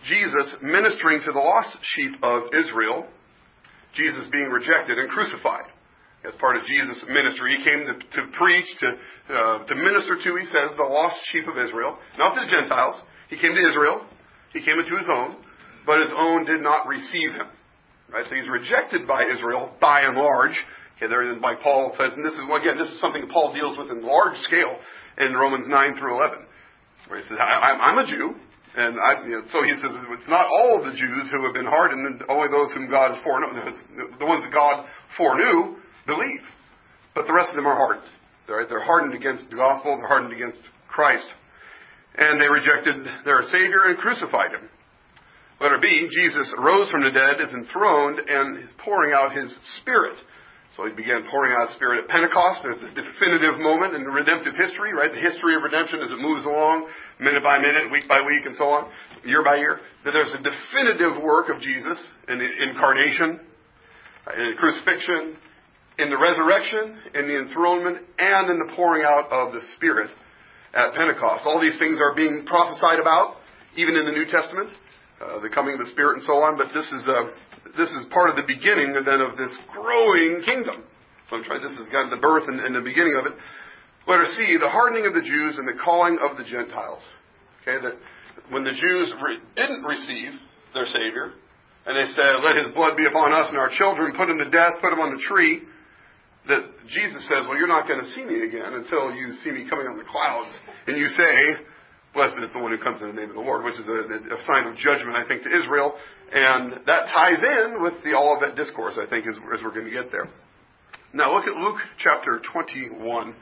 Jesus ministering to the lost sheep of Israel, Jesus being rejected and crucified. As part of Jesus' ministry, he came to preach, to minister to, he says, the lost sheep of Israel, not to the Gentiles. He came to Israel. He came into his own, but his own did not receive him. Right? So he's rejected by Israel, by and large. Okay, there, like Paul says, and this is something that Paul deals with in large scale in Romans 9 through 11. Where he says, I'm a Jew, and so he says, it's not all of the Jews who have been hardened, and only those whom God has foreknown. The ones that God foreknew believe, but the rest of them are hardened. Right? They're hardened against the gospel, they're hardened against Christ. And they rejected their Savior and crucified him. Letter B, Jesus rose from the dead, is enthroned, and is pouring out his Spirit. So he began pouring out his Spirit at Pentecost. There's the definitive moment in the redemptive history, right? The history of redemption as it moves along, minute by minute, week by week, and so on, year by year. There's a definitive work of Jesus in the incarnation, in the crucifixion, in the resurrection, in the enthronement, and in the pouring out of the Spirit at Pentecost. All these things are being prophesied about, even in the New Testament, the coming of the Spirit and so on. But this is part of the beginning then of this growing kingdom. So this is kind of the birth and the beginning of it. Letter C, the hardening of the Jews and the calling of the Gentiles. Okay, that when the Jews didn't receive their Savior, and they said, "Let his blood be upon us and our children, put him to death, put him on the tree," that Jesus says, well, you're not going to see me again until you see me coming on the clouds. And you say, blessed is the one who comes in the name of the Lord, which is a sign of judgment, I think, to Israel. And that ties in with the Olivet Discourse, I think, as we're going to get there. Now look at Luke chapter 21.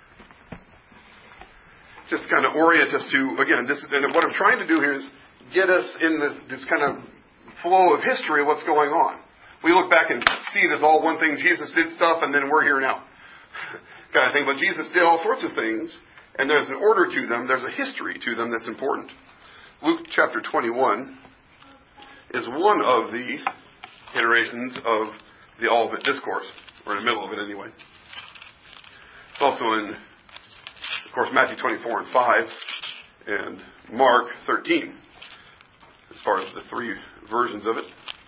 Just kind of orient us to, again, and what I'm trying to do here is get us in this kind of flow of history of what's going on. We look back and see it as all one thing. Jesus did stuff, and then we're here now. Kind of thing. But Jesus did all sorts of things, and there's an order to them. There's a history to them that's important. Luke chapter 21 is one of the iterations of the Olivet Discourse, or in the middle of it anyway. It's also in, of course, Matthew 24 and 5, and Mark 13, as far as the three versions of it.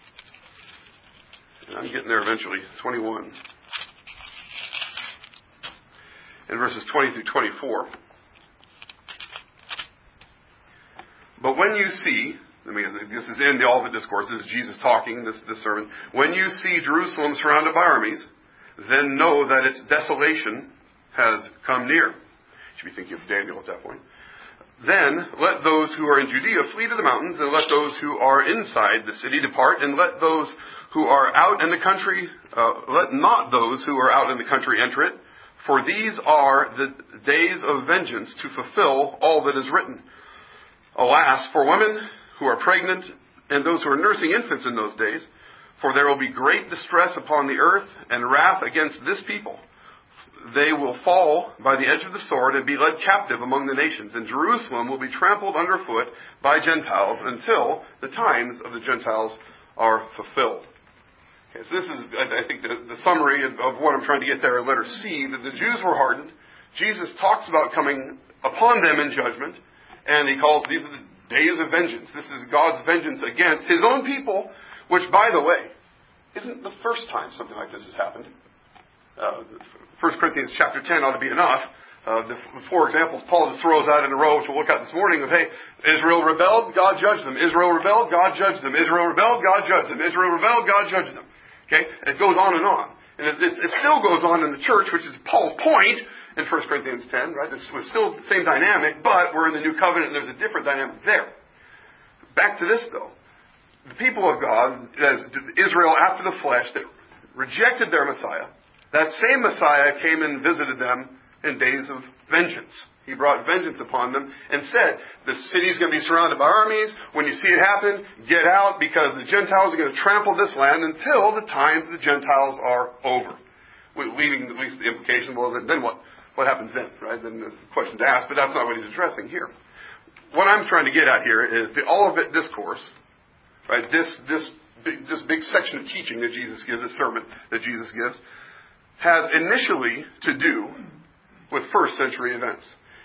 And I'm getting there eventually. 21. And verses 20 through 24. But when you see, this is in the Olivet Discourse, this is Jesus talking, this sermon. When you see Jerusalem surrounded by armies, then know that its desolation has come near. You should be thinking of Daniel at that point. Then let those who are in Judea flee to the mountains, and let those who are inside the city depart, and let those who are out in the country, let not those who are out in the country enter it, for these are the days of vengeance to fulfill all that is written. Alas, for women who are pregnant and those who are nursing infants in those days, for there will be great distress upon the earth and wrath against this people. They will fall by the edge of the sword and be led captive among the nations, and Jerusalem will be trampled underfoot by Gentiles until the times of the Gentiles are fulfilled. Okay, so this is, I think, the summary of what I'm trying to get there in letter C, that the Jews were hardened. Jesus talks about coming upon them in judgment, and he calls these are the days of vengeance. This is God's vengeance against his own people, which, by the way, isn't the first time something like this has happened. 1 Corinthians chapter 10 ought to be enough. The four examples Paul just throws out in a row, which we'll look at this morning, of, hey, Israel rebelled, God judged them. Israel rebelled, God judged them. Israel rebelled, God judged them. Israel rebelled, God judged them. Okay? It goes on and on. And it still goes on in the church, which is Paul's point in 1 Corinthians 10, right? This was still the same dynamic, but we're in the new covenant and there's a different dynamic there. Back to this, though. The people of God, as Israel after the flesh, that rejected their Messiah, that same Messiah came and visited them in days of vengeance. He brought vengeance upon them and said, the city's going to be surrounded by armies. When you see it happen, get out, because the Gentiles are going to trample this land until the times of the Gentiles are over. Leaving at least the implication, well, then what? What happens then, right? Then there's a question to ask, but that's not what he's addressing here. What I'm trying to get at here is the Olivet Discourse, right? This big section of teaching that Jesus gives, this sermon that Jesus gives, has initially to do with first century events.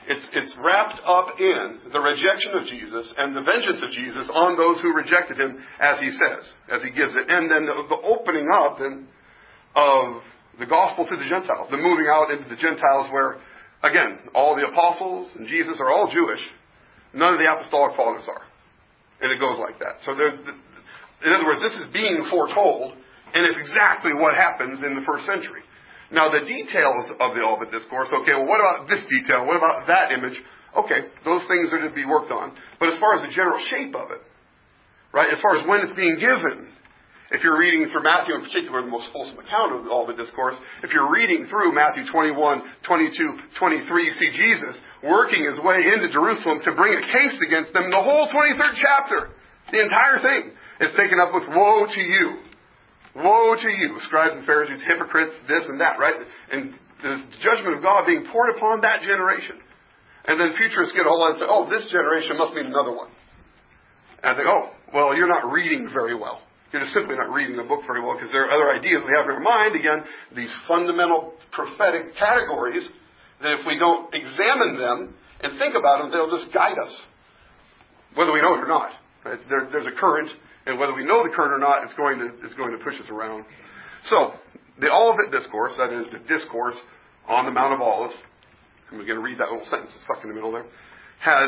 It's wrapped up in the rejection of Jesus and the vengeance of Jesus on those who rejected him, as he says, as he gives it. And then the opening up then of the gospel to the Gentiles, the moving out into the Gentiles where, again, all the apostles and Jesus are all Jewish. None of the apostolic fathers are. And it goes like that. So in other words, this is being foretold, and it's exactly what happens in the first century. Now, the details of the Olivet Discourse, okay, well, what about this detail? What about that image? Okay, those things are to be worked on. But as far as the general shape of it, right, as far as when it's being given, if you're reading through Matthew in particular, the most fulsome account of the Olivet Discourse, if you're reading through Matthew 21, 22, 23, you see Jesus working his way into Jerusalem to bring a case against them. The whole 23rd chapter, the entire thing, is taken up with woe to you. Woe to you, scribes and Pharisees, hypocrites, this and that, right? And the judgment of God being poured upon that generation. And then futurists get a hold of it and say, oh, this generation must mean another one. And I think, oh, well, you're not reading very well. You're just simply not reading the book very well because there are other ideas we have in our mind. Again, these fundamental prophetic categories that if we don't examine them and think about them, they'll just guide us, whether we know it or not. Right? There's a current. And whether we know the current or not, it's going to push us around. So, the Olivet Discourse, that is the discourse on the Mount of Olives, and we're going to read that little sentence that's stuck in the middle there, has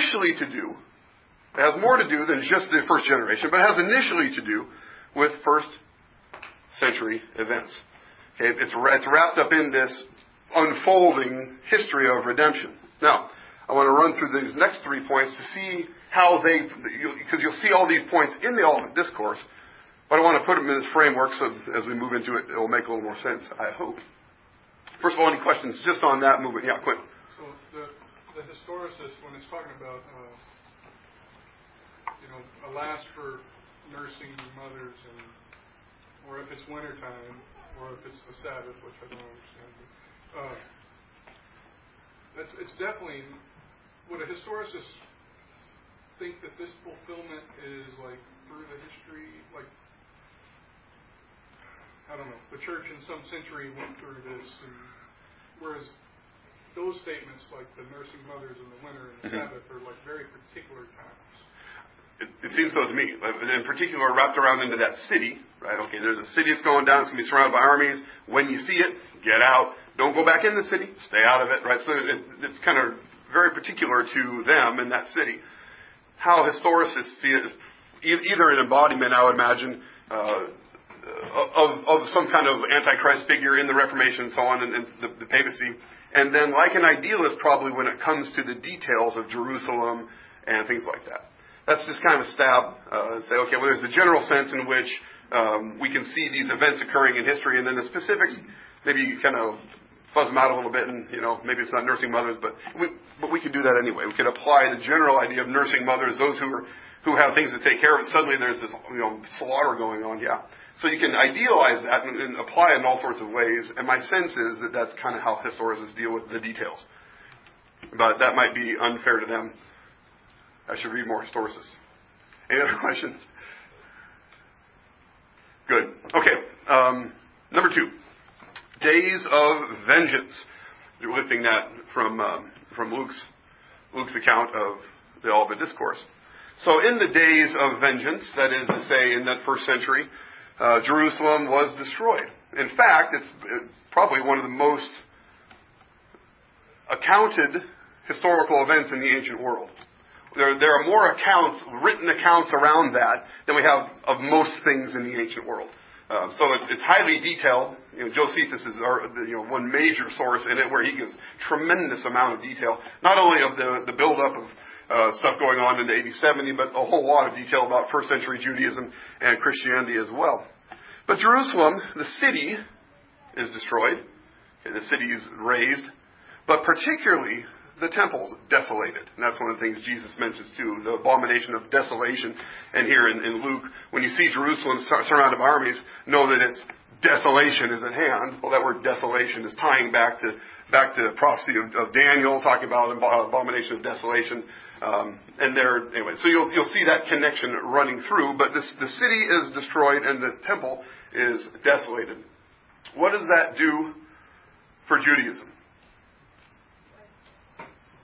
more to do than just the first generation, but has initially to do with first century events. Okay, it's wrapped up in this unfolding history of redemption. Now, I want to run through these next 3 points to see how because you'll see all these points in the Olivet Discourse, but I want to put them in this framework so as we move into it, it will make a little more sense, I hope. First of all, any questions just on that movement? Yeah, Quinn. So the historicist, when it's talking about, alas for nursing mothers, or if it's wintertime, or if it's the Sabbath, which I don't understand, it's definitely, would a historicist think that this fulfillment is like through the history, like, I don't know, the church in some century went through this, and whereas those statements like the nursing mothers in the winter and the Sabbath are like very particular times. It seems so to me. In particular, wrapped around into that city, right? Okay, there's a city that's going down. It's going to be surrounded by armies. When you see it, get out. Don't go back in the city. Stay out of it, right? So it's kind of very particular to them in that city. How historicists see it is either an embodiment, I would imagine, of some kind of Antichrist figure in the Reformation and so on, and the papacy. And then, like an idealist, probably when it comes to the details of Jerusalem and things like that. That's just kind of a stab and say, okay, well, there's the general sense in which we can see these events occurring in history, and then the specifics, maybe you kind of fuzz them out a little bit, and maybe it's not nursing mothers, but we could do that anyway. We could apply the general idea of nursing mothers, those who have things to take care of. Suddenly, there's this slaughter going on. Yeah, so you can idealize that and apply it in all sorts of ways. And my sense is that that's kind of how historicists deal with the details. But that might be unfair to them. I should read more historicists. Any other questions? Good. Okay. Number 2. Days of vengeance. You're lifting that from Luke's account of the Olivet Discourse. So in the days of vengeance, that is to say in that first century, Jerusalem was destroyed. In fact, it's probably one of the most accounted historical events in the ancient world. There are more written accounts around that than we have of most things in the ancient world. So it's highly detailed. Josephus is one major source in it where he gives tremendous amount of detail, not only of the buildup of stuff going on in the AD 70, but a whole lot of detail about first century Judaism and Christianity as well. But Jerusalem, the city, is destroyed. The city is razed, but particularly the temple's desolated. And that's one of the things Jesus mentions too, the abomination of desolation. And here in Luke, when you see Jerusalem surrounded by armies, know that its desolation is at hand. Well, that word desolation is tying back to prophecy of Daniel, talking about abomination of desolation. So you'll see that connection running through. But the city is destroyed and the temple is desolated. What does that do for Judaism?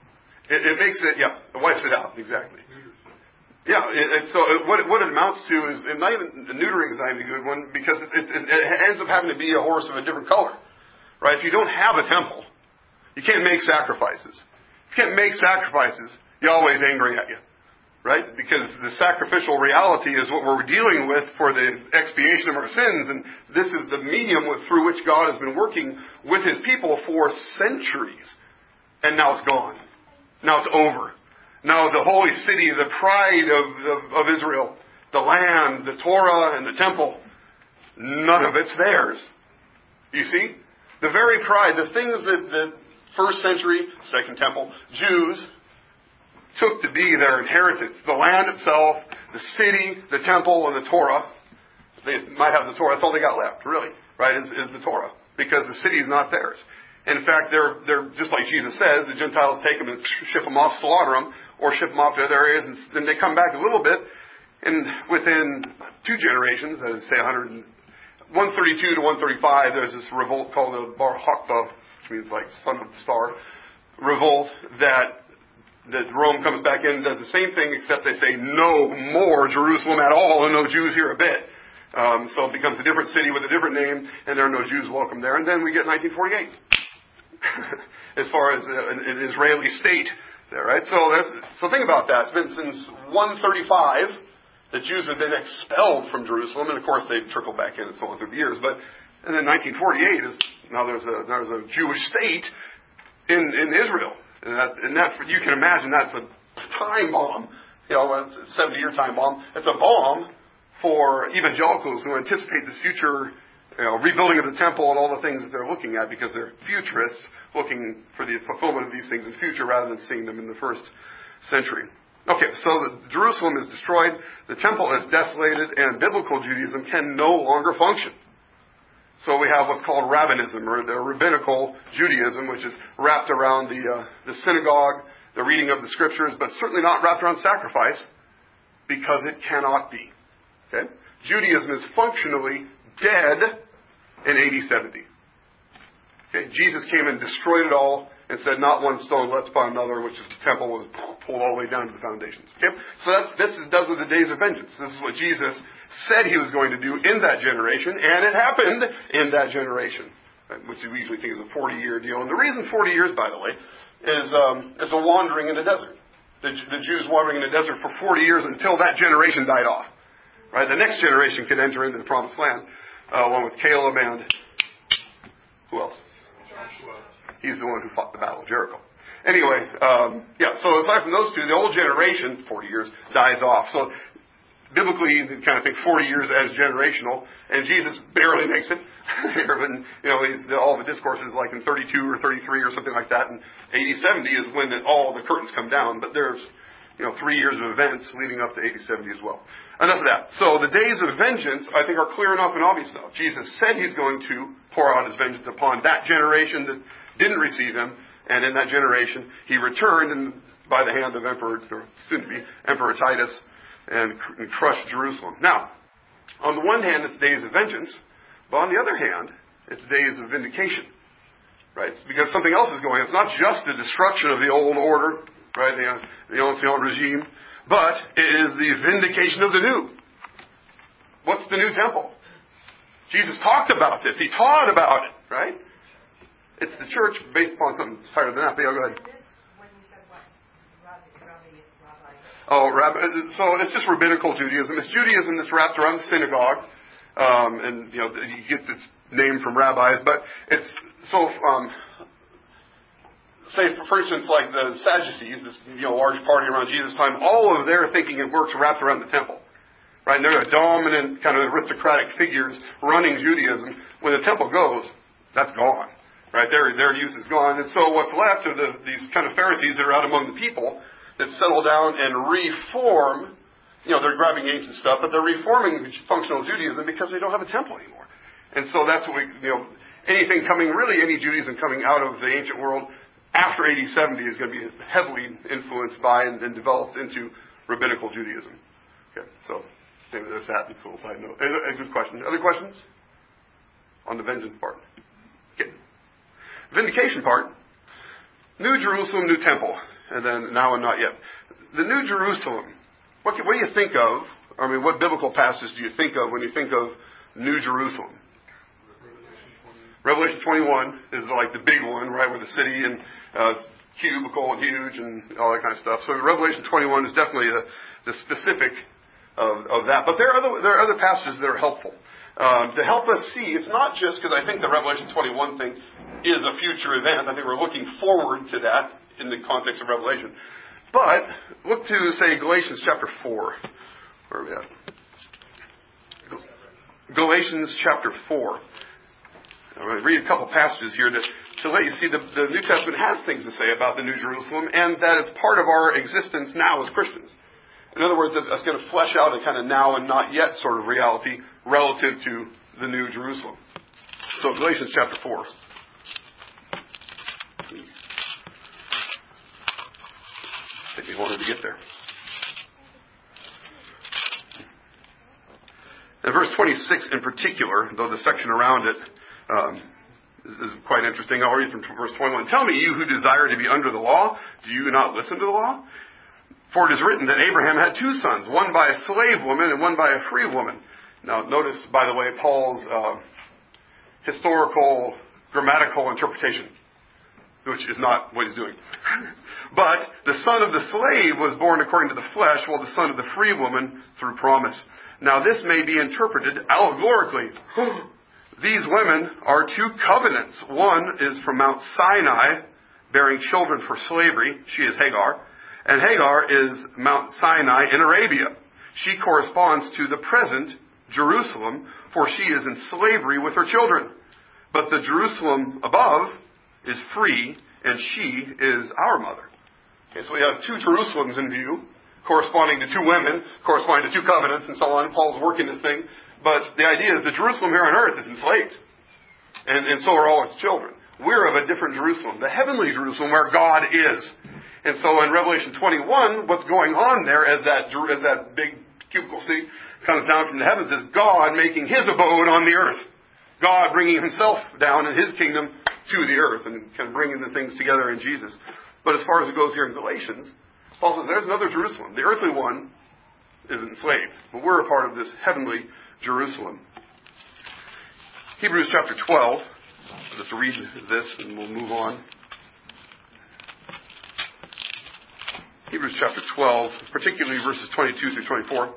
It makes it, it wipes it out, exactly. Yeah, so what it amounts to is, and not even, neutering is not even a good one, because it ends up having to be a horse of a different color. Right? If you don't have a temple, you can't make sacrifices. If you can't make sacrifices, Yahweh's angry at you. Right? Because the sacrificial reality is what we're dealing with for the expiation of our sins, and this is the medium through which God has been working with His people for centuries. And now it's gone. Now it's over. Now the holy city, the pride of Israel, the land, the Torah, and the temple, none of it's theirs. You see? The very pride, the things that the first century, Second Temple, Jews took to be their inheritance, the land itself, the city, the temple, and the Torah. They might have the Torah. That's all they got left, really, right, is the Torah. Because the city is not theirs. In fact, they're just like Jesus says, the Gentiles take them and ship them off, slaughter them, or ship them off to other areas, and then they come back a little bit, and within 2 generations, that is, say 132 to 135, there's this revolt called the Bar Hakba, which means like son of the star, revolt that Rome comes back in and does the same thing, except they say no more Jerusalem at all, and no Jews here a bit. So it becomes a different city with a different name, and there are no Jews welcome there. And then we get 1948. As far as an Israeli state there, right? So think about that. It's been since 135 that Jews have been expelled from Jerusalem, and of course they've trickled back in and so on through the years. And then 1948 is now there's a Jewish state in Israel, and that you can imagine that's a time bomb. You know, it's a 70-year time bomb. It's a bomb for evangelicals who anticipate this future. Rebuilding of the temple and all the things that they're looking at, because they're futurists looking for the fulfillment of these things in the future rather than seeing them in the first century. Okay, so Jerusalem is destroyed, the temple is desolated, and biblical Judaism can no longer function. So we have what's called rabbinism, or the rabbinical Judaism, which is wrapped around the synagogue, the reading of the scriptures, but certainly not wrapped around sacrifice, because it cannot be. Okay? Judaism is functionally dead in AD 70. Okay, Jesus came and destroyed it all and said, not one stone left upon another, which is the temple was pulled all the way down to the foundations. Okay? So those are the days of vengeance. This is what Jesus said He was going to do in that generation, and it happened in that generation, which we usually think is a 40-year deal. And the reason 40 years, by the way, is a wandering in the desert. The Jews wandering in the desert for 40 years until that generation died off. Right? The next generation could enter into the promised land, along with Caleb and who else? Joshua. He's the one who fought the Battle of Jericho. Anyway, so aside from those two, the old generation, 40 years, dies off. So biblically, you can kind of think 40 years as generational, and Jesus barely makes it. All the discourses like in 32 or 33 or something like that, and AD 70 is when all the curtains come down, but there's 3 years of events leading up to AD 70 as well. Enough of that. So the days of vengeance, I think, are clear enough and obvious enough. Jesus said He's going to pour out His vengeance upon that generation that didn't receive Him, and in that generation He returned and by the hand of soon-to-be Emperor Titus, and crushed Jerusalem. Now, on the one hand, it's days of vengeance, but on the other hand, it's days of vindication. Right? It's because something else is going on. It's not just the destruction of the old order, right, the ancient regime, but it is the vindication of the new. What's the new temple? Jesus talked about this. He taught about it, right? It's the church based upon something higher than that. But go ahead. When you said what? Rabbi. So it's just rabbinical Judaism. It's Judaism that's wrapped around the synagogue. And you get its name from rabbis, but it's so say, for instance, like the Sadducees, this large party around Jesus' time, all of their thinking and works wrapped around the temple. Right? And they're a dominant kind of aristocratic figures running Judaism. When the temple goes, that's gone. Right? Their use is gone. And so what's left are these kind of Pharisees that are out among the people that settle down and reform. They're grabbing ancient stuff, but they're reforming functional Judaism because they don't have a temple anymore. And so that's what any Judaism coming out of the ancient world after AD 70 is going to be heavily influenced by and developed into rabbinical Judaism. Okay, so maybe there's that. It's a little side note. A good question. Other questions? On the vengeance part. Okay. Vindication part. New Jerusalem, new temple. and then now and not yet. The New Jerusalem. What do you think of? I mean, what biblical passage do you think of when you think of New Jerusalem? Revelation 21 is like the big one, right, where the city and it's cubical and huge and all that kind of stuff. So Revelation 21 is definitely the specific of that. But there are other passages that are helpful to help us see. It's not just because I think the Revelation 21 thing is a future event. I think we're looking forward to that in the context of Revelation. But look to, say, Galatians chapter 4. Where are we at? Galatians chapter 4. I'm going to read a couple passages here to let you see the New Testament has things to say about the New Jerusalem, and that it's part of our existence now as Christians. In other words, it's going to flesh out a kind of now and not yet sort of reality relative to the New Jerusalem. So Galatians chapter 4. Take me longer to get there. And verse 26 in particular, though the section around it is quite interesting. I'll read from verse 21. Tell me, you who desire to be under the law, do you not listen to the law? For it is written that Abraham had two sons, one by a slave woman and one by a free woman. Now, notice, by the way, Paul's historical, grammatical interpretation, which is not what he's doing. But the son of the slave was born according to the flesh, while the son of the free woman through promise. Now, this may be interpreted allegorically. These women are two covenants. One is from Mount Sinai, bearing children for slavery. She is Hagar. And Hagar is Mount Sinai in Arabia. She corresponds to the present Jerusalem, for she is in slavery with her children. But the Jerusalem above is free, and she is our mother. Okay, so we have two Jerusalems in view, corresponding to two women, corresponding to two covenants, and so on. Paul's working this thing. But the idea is the Jerusalem here on earth is enslaved. And so are all its children. We're of a different Jerusalem, the heavenly Jerusalem where God is. And so in Revelation 21, what's going on there as that big cubical city comes down from the heavens is God making His abode on the earth. God bringing Himself down in His kingdom to the earth and kind of bringing the things together in Jesus. But as far as it goes here in Galatians, Paul says there's another Jerusalem. The earthly one is enslaved, but we're a part of this heavenly Jerusalem. Hebrews chapter 12. I'll just read this and we'll move on. Hebrews chapter 12, particularly verses 22 through 24.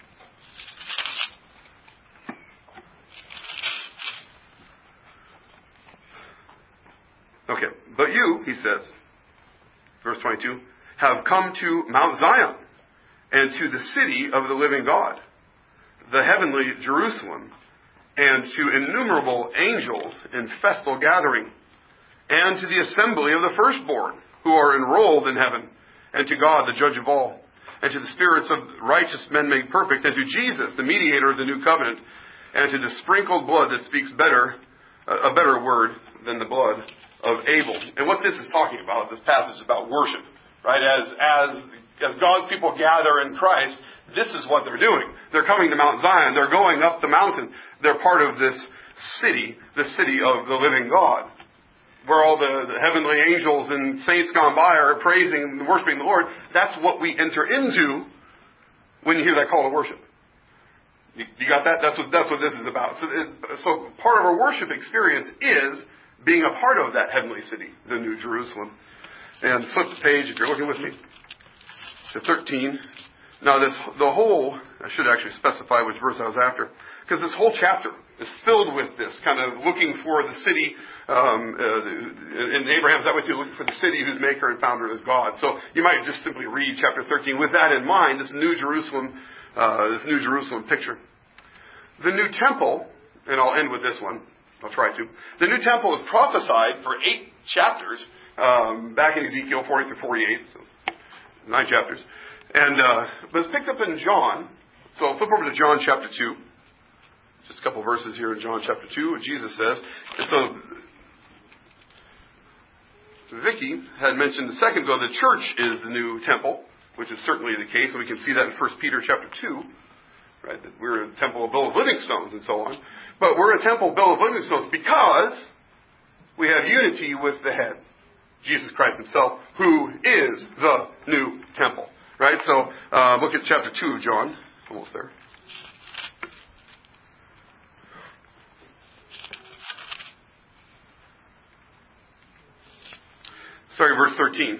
Okay, but you, he says, verse 22, have come to Mount Zion and to the city of the living God, the heavenly Jerusalem, and to innumerable angels in festal gathering, and to the assembly of the firstborn who are enrolled in heaven, and to God, the judge of all, and to the spirits of righteous men made perfect, and to Jesus, the mediator of the new covenant, and to the sprinkled blood that speaks a better word than the blood of Abel. And what this is talking about, this passage is about worship, right? As God's people gather in Christ, this is what they're doing. They're coming to Mount Zion. They're going up the mountain. They're part of this city, the city of the living God, where all the heavenly angels and saints gone by are praising and worshiping the Lord. That's what we enter into when you hear that call to worship. You got that? That's what this is about. So part of our worship experience is being a part of that heavenly city, the New Jerusalem. And flip the page, if you're looking with me, to 13. Now, I should actually specify which verse I was after, because this whole chapter is filled with this, kind of looking for the city, in Abraham's that way too, looking for the city whose maker and founder is God. So you might just simply read chapter 13 with that in mind, this New Jerusalem picture. The new temple, and I'll end with this one, I'll try to. The new temple is prophesied for 8 chapters, back in Ezekiel 40 through 48, so 9 chapters. But it's picked up in John. So flip over to John chapter 2. Just a couple verses here in John chapter 2, what Jesus says. And so Vicky had mentioned a second ago the church is the new temple, which is certainly the case. And we can see that in 1 Peter chapter 2. Right? That we're a temple built of living stones and so on. But we're a temple built of living stones because we have unity with the head. Jesus Christ himself, who is the new temple. Right? So, look at chapter 2 of John. Almost there. Verse 13.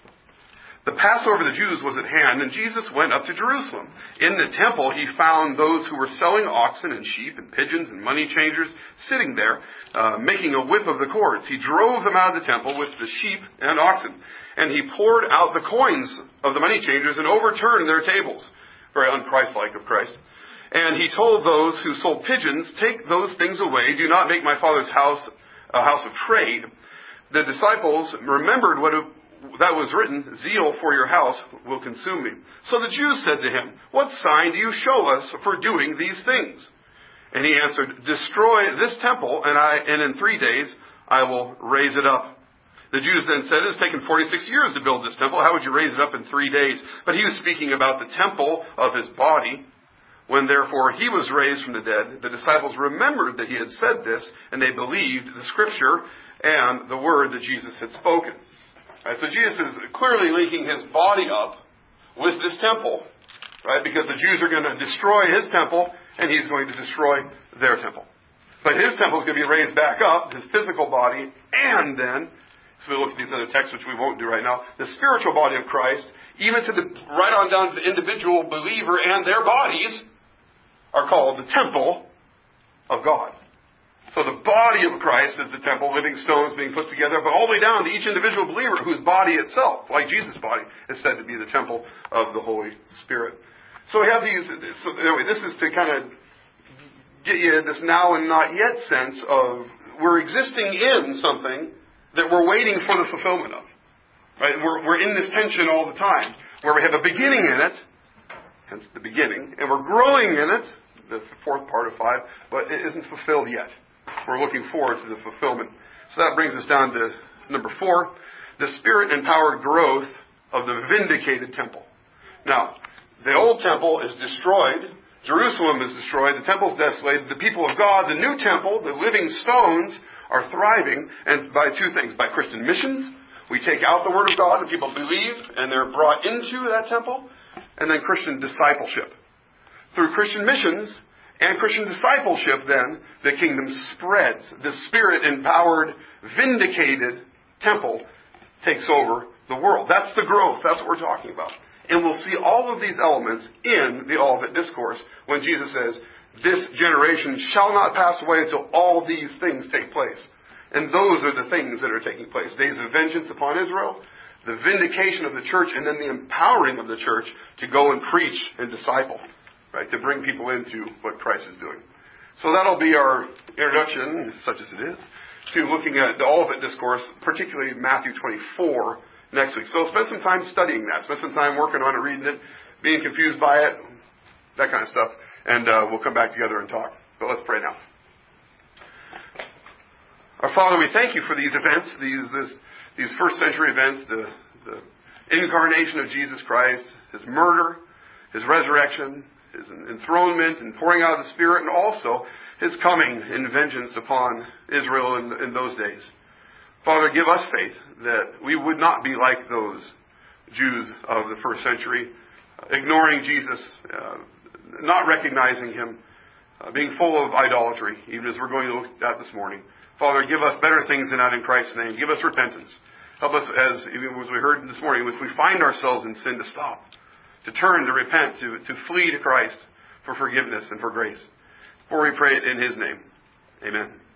The Passover of the Jews was at hand, and Jesus went up to Jerusalem. In the temple he found those who were selling oxen and sheep and pigeons and money changers sitting there, making a whip of the cords. He drove them out of the temple with the sheep and oxen, and he poured out the coins of the money changers and overturned their tables. Very unchristlike of Christ. And he told those who sold pigeons, take those things away. Do not make my Father's house a house of trade. The disciples remembered that was written, zeal for your house will consume me. So the Jews said to him, what sign do you show us for doing these things? And he answered, destroy this temple, and in 3 days I will raise it up. The Jews then said, it has taken 46 years to build this temple. How would you raise it up in 3 days? But he was speaking about the temple of his body. When therefore he was raised from the dead, the disciples remembered that he had said this, and they believed the scripture and the word that Jesus had spoken. Right, so Jesus is clearly linking his body up with this temple, right? Because the Jews are going to destroy his temple, and he's going to destroy their temple. But his temple is going to be raised back up, his physical body, and then, so we look at these other texts, which we won't do right now, the spiritual body of Christ, even to right on down to the individual believer and their bodies, are called the temple of God. So the body of Christ is the temple, living stones being put together, but all the way down to each individual believer whose body itself, like Jesus' body, is said to be the temple of the Holy Spirit. So we have these, so anyway, this is to kind of get you this now and not yet sense of we're existing in something that we're waiting for the fulfillment of. Right? We're in this tension all the time, where we have a beginning in it, hence the beginning, and we're growing in it, the fourth part of 5, but it isn't fulfilled yet. We're looking forward to the fulfillment. So that brings us down to number 4, the Spirit-empowered growth of the vindicated temple. Now, the old temple is destroyed. Jerusalem is destroyed. The temple is desolated. The people of God, the new temple, the living stones, are thriving, and by 2 things. By Christian missions, we take out the Word of God and people believe, and they're brought into that temple, and then Christian discipleship. Through Christian missions and Christian discipleship, then, the kingdom spreads. The Spirit-empowered, vindicated temple takes over the world. That's the growth. That's what we're talking about. And we'll see all of these elements in the Olivet Discourse when Jesus says, this generation shall not pass away until all these things take place. And those are the things that are taking place. Days of vengeance upon Israel, the vindication of the church, and then the empowering of the church to go and preach and disciple. Right, to bring people into what Christ is doing. So that'll be our introduction, such as it is, to looking at the Olivet Discourse, particularly Matthew 24, next week. So spend some time studying that. Spend some time working on it, reading it, being confused by it, that kind of stuff. And we'll come back together and talk. But let's pray now. Our Father, we thank you for these events, these first century events, the incarnation of Jesus Christ, his murder, his resurrection, his enthronement and pouring out of the Spirit, and also his coming in vengeance upon Israel in those days. Father, give us faith that we would not be like those Jews of the first century, ignoring Jesus, not recognizing him, being full of idolatry, even as we're going to look at this morning. Father, give us better things than that in Christ's name. Give us repentance. Help us, as we heard this morning, if we find ourselves in sin, to stop, to turn, to repent, to flee to Christ for forgiveness and for grace. For we pray it in his name. Amen.